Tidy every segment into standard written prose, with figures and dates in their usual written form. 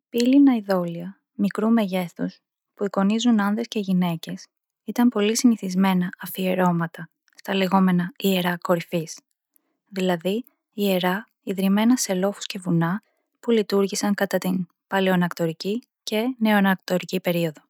Πύληνα ειδόλια, μικρού μεγέθους, που εικονίζουν άνδρες και γυναίκες, ήταν πολύ συνηθισμένα αφιερώματα στα λεγόμενα ιερά κορυφής, δηλαδή ιερά ιδρυμένα σε λόφους και βουνά που λειτουργήσαν κατά την παλαιοανακτορική και νεοανακτορική περίοδο.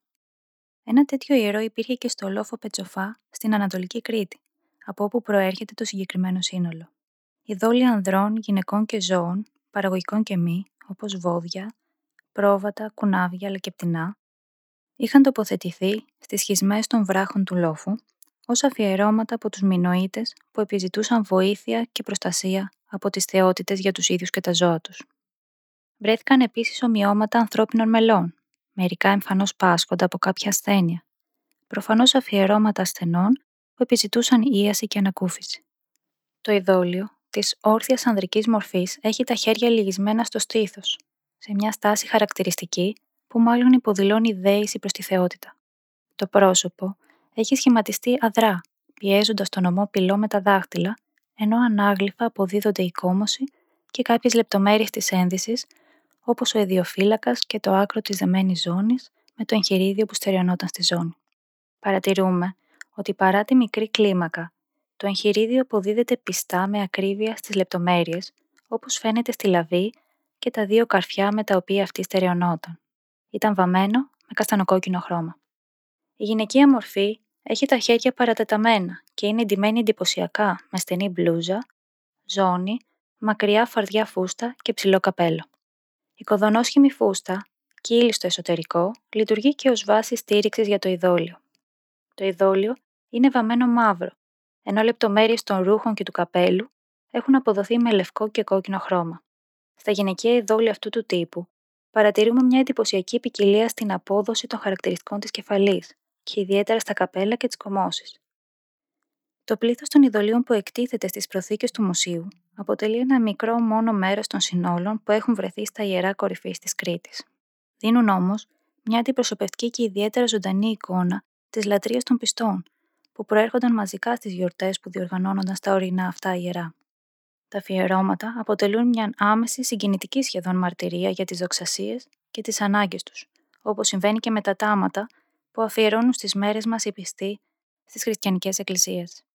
Ένα τέτοιο ιερό υπήρχε και στο λόφο Πετσοφά στην Ανατολική Κρήτη, από όπου προέρχεται το συγκεκριμένο σύνολο. Ειδόλια ανδρών, γυναικών και ζώων, παραγωγικών και μη, όπως βόδια, πρόβατα, κουνάβια αλλά και πτηνά, είχαν τοποθετηθεί στις σχισμές των βράχων του λόφου ως αφιερώματα από τους Μινωίτες που επιζητούσαν βοήθεια και προστασία από τις θεότητες για τους ίδιους και τα ζώα τους. Βρέθηκαν επίσης ομοιώματα ανθρώπινων μελών, μερικά εμφανώς πάσχοντα από κάποια ασθένεια, προφανώς αφιερώματα ασθενών που επιζητούσαν ίαση και ανακούφιση. Το ειδόλιο της όρθιας ανδρικής μορφής έχει τα χέρια λυγισμένα στο στήθος, σε μια στάση χαρακτηριστική που μάλλον υποδηλώνει δέηση προς τη θεότητα. Το πρόσωπο έχει σχηματιστεί αδρά, πιέζοντας τον ομό πυλό με τα δάχτυλα, ενώ ανάγλυφα αποδίδονται η κόμωση και κάποιες λεπτομέρειες της ένδυσης, όπως ο ιδιοφύλακας και το άκρο της δεμένης ζώνης με το εγχειρίδιο που στερεωνόταν στη ζώνη. Παρατηρούμε ότι παρά τη μικρή κλίμακα, το εγχειρίδιο αποδίδεται πιστά με ακρίβεια στις λεπτομέρειες, όπως φαίνεται στη λαβή και τα δύο καρφιά με τα οποία αυτή στερεωνόταν. Ήταν βαμμένο με καστανοκόκκινο χρώμα. Η γυναικεία μορφή έχει τα χέρια παρατεταμένα και είναι ντυμένη εντυπωσιακά με στενή μπλούζα, ζώνη, μακριά φαρδιά φούστα και ψηλό καπέλο. Η κοδωνόσχημη φούστα, κύλη στο εσωτερικό, λειτουργεί και ως βάση στήριξης για το ειδόλιο. Το ειδόλιο είναι βαμμένο μαύρο, ενώ λεπτομέρειες των ρούχων και του καπέλου έχουν αποδοθεί με λευκό και κόκκινο χρώμα. Στα γυναικεία ειδόλια αυτού του τύπου, παρατηρούμε μια εντυπωσιακή ποικιλία στην απόδοση των χαρακτηριστικών της κεφαλής και ιδιαίτερα στα καπέλα και τις κομμώσεις. Το πλήθος των ειδολίων που εκτίθεται στις προθήκες του μουσείου αποτελεί ένα μικρό μόνο μέρος των συνόλων που έχουν βρεθεί στα ιερά κορυφής της Κρήτης. Δίνουν όμως μια αντιπροσωπευτική και ιδιαίτερα ζωντανή εικόνα της λατρείας των πιστών, που προέρχονταν μαζικά στις γιορτές που διοργανώνονταν στα ορεινά αυτά ιερά. Τα αφιερώματα αποτελούν μια άμεση συγκινητική σχεδόν μαρτυρία για τις δοξασίες και τις ανάγκες τους, όπως συμβαίνει και με τα τάματα που αφιερώνουν στις μέρες μας οι πιστοί στις χριστιανικές εκκλησίες.